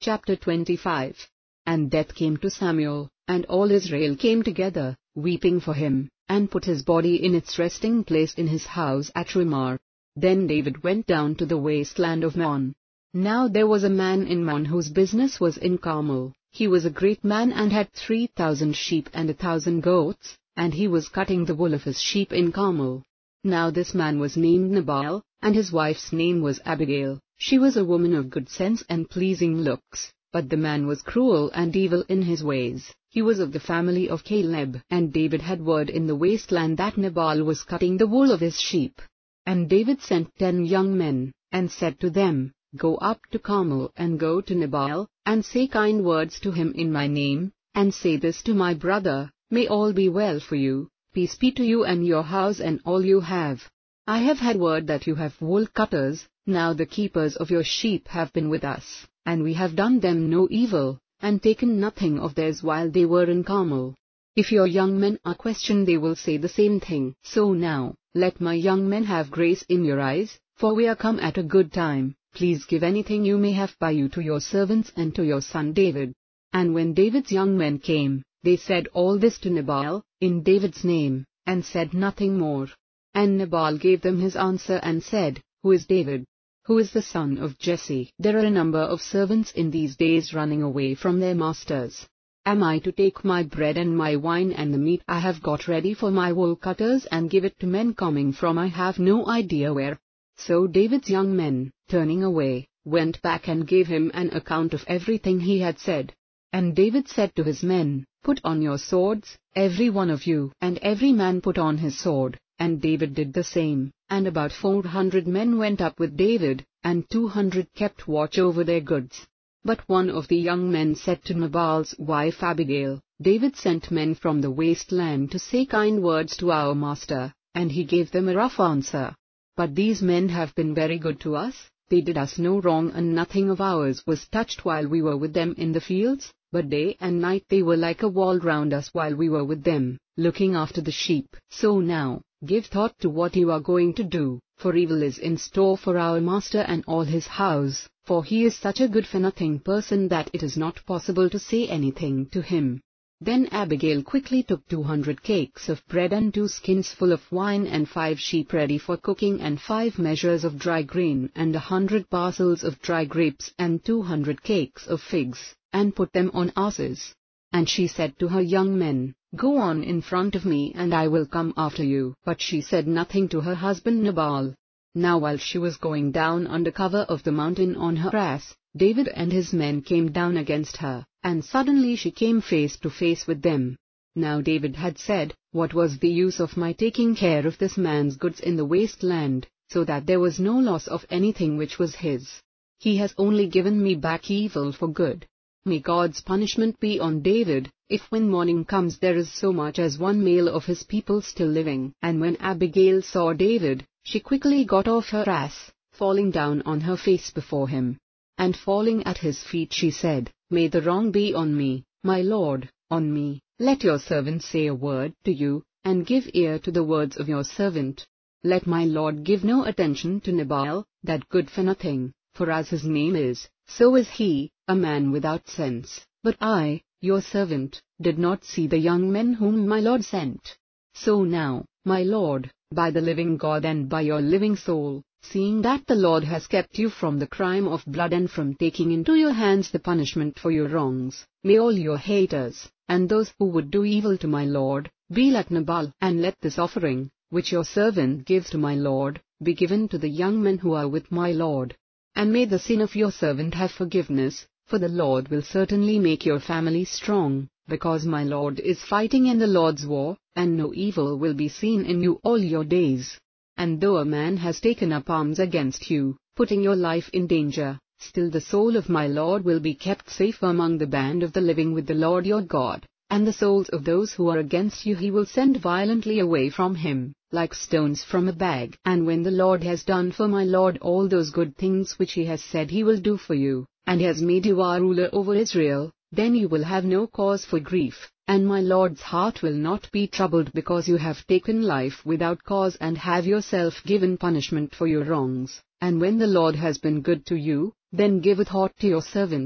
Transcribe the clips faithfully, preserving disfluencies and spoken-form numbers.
Chapter twenty-five. And death came to Samuel, and all Israel came together, weeping for him, and put his body in its resting place in his house at Ramah. Then David went down to the wasteland of Maon. Now there was a man in Maon whose business was in Carmel. He was a great man and had three thousand sheep and a thousand goats, and he was cutting the wool of his sheep in Carmel. Now this man was named Nabal, and his wife's name was Abigail. She was a woman of good sense and pleasing looks, but the man was cruel and evil in his ways. He was of the family of Caleb. And David had word in the wasteland that Nabal was cutting the wool of his sheep. And David sent ten young men, and said to them, Go up to Carmel and go to Nabal, and say kind words to him in my name, and say this to my brother, May all be well for you, peace be to you and your house and all you have. I have had word that you have wool cutters. Now the keepers of your sheep have been with us, and we have done them no evil, and taken nothing of theirs while they were in Carmel. If your young men are questioned they will say the same thing. So now, let my young men have grace in your eyes, for we are come at a good time. Please give anything you may have by you to your servants and to your son David. And when David's young men came, they said all this to Nabal, in David's name, and said nothing more. And Nabal gave them his answer and said, Who is David? Who is the son of Jesse? There are a number of servants in these days running away from their masters. Am I to take my bread and my wine and the meat I have got ready for my wool cutters and give it to men coming from I have no idea where? So David's young men, turning away, went back and gave him an account of everything he had said. And David said to his men, Put on your swords, every one of you. And every man put on his sword, and David did the same. And about four hundred men went up with David, and two hundred kept watch over their goods. But one of the young men said to Nabal's wife Abigail, David sent men from the wasteland to say kind words to our master, and he gave them a rough answer. But these men have been very good to us. They did us no wrong, and nothing of ours was touched while we were with them in the fields, but day and night they were like a wall round us while we were with them, looking after the sheep. So now, give thought to what you are going to do, for evil is in store for our master and all his house, for he is such a good-for-nothing person that it is not possible to say anything to him. Then Abigail quickly took two hundred cakes of bread and two skins full of wine and five sheep ready for cooking and five measures of dry grain and a hundred parcels of dry grapes and two hundred cakes of figs, and put them on asses. And she said to her young men, Go on in front of me and I will come after you. But she said nothing to her husband Nabal. Now while she was going down under cover of the mountain on her ass, David and his men came down against her, and suddenly she came face to face with them. Now David had said, What was the use of my taking care of this man's goods in the wasteland, so that there was no loss of anything which was his? He has only given me back evil for good. May God's punishment be on David, if when morning comes there is so much as one male of his people still living. And when Abigail saw David, she quickly got off her ass, falling down on her face before him. And falling at his feet she said, May the wrong be on me, my lord, on me. Let your servant say a word to you, and give ear to the words of your servant. Let my lord give no attention to Nabal, that good-for-nothing, for as his name is, so is he, a man without sense. But I, your servant, did not see the young men whom my lord sent. So now, my lord, by the living God and by your living soul, seeing that the Lord has kept you from the crime of blood and from taking into your hands the punishment for your wrongs, may all your haters, and those who would do evil to my lord, be like Nabal, and let this offering, which your servant gives to my lord, be given to the young men who are with my lord. And may the sin of your servant have forgiveness, for the Lord will certainly make your family strong, because my lord is fighting in the Lord's war, and no evil will be seen in you all your days. And though a man has taken up arms against you, putting your life in danger, still the soul of my lord will be kept safe among the band of the living with the Lord your God, and the souls of those who are against you he will send violently away from him, like stones from a bag. And when the Lord has done for my lord all those good things which he has said he will do for you, and has made you our ruler over Israel, then you will have no cause for grief, and my lord's heart will not be troubled because you have taken life without cause and have yourself given punishment for your wrongs. And when the Lord has been good to you, then give a thought to your servant.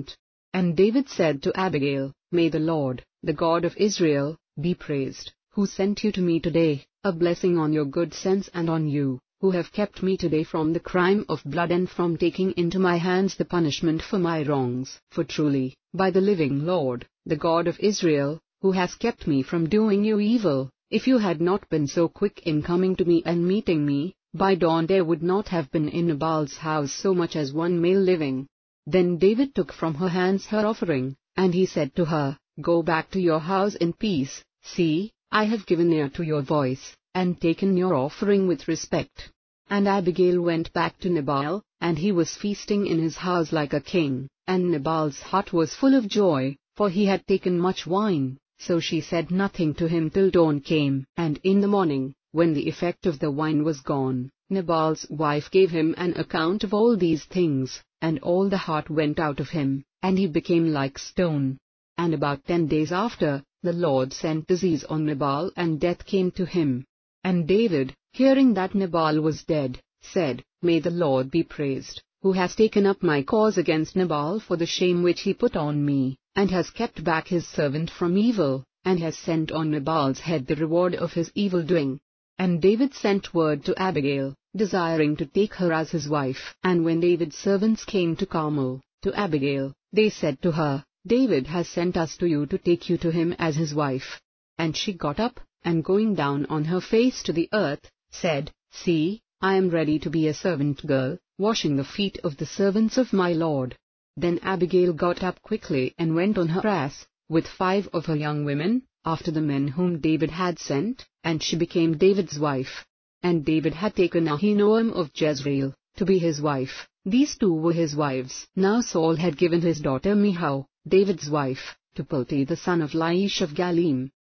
And David said to Abigail, "May the Lord, the God of Israel, be praised, who sent you to me today, a blessing on your good sense and on you, who have kept me today from the crime of blood and from taking into my hands the punishment for my wrongs. For truly, by the living Lord, the God of Israel, who has kept me from doing you evil, if you had not been so quick in coming to me and meeting me, by dawn there would not have been in Nabal's house so much as one male living." Then David took from her hands her offering, and he said to her, "Go back to your house in peace. See, I have given ear to your voice, and taken your offering with respect." And Abigail went back to Nabal, and he was feasting in his house like a king, and Nabal's heart was full of joy, for he had taken much wine. So she said nothing to him till dawn came, and in the morning, when the effect of the wine was gone, Nabal's wife gave him an account of all these things, and all the heart went out of him, and he became like stone. And about ten days after, the Lord sent disease on Nabal, and death came to him. And David, hearing that Nabal was dead, said, "May the Lord be praised, who has taken up my cause against Nabal for the shame which he put on me, and has kept back his servant from evil, and has sent on Nabal's head the reward of his evil doing." And David sent word to Abigail, desiring to take her as his wife. And when David's servants came to Carmel, to Abigail, they said to her, "David has sent us to you to take you to him as his wife." And she got up, and going down on her face to the earth, said, "See, I am ready to be a servant girl, washing the feet of the servants of my lord." Then Abigail got up quickly and went on her ass, with five of her young women, after the men whom David had sent, and she became David's wife. And David had taken Ahinoam of Jezreel to be his wife. These two were his wives. Now Saul had given his daughter Michal, David's wife, to Palti the son of Laish of Galim.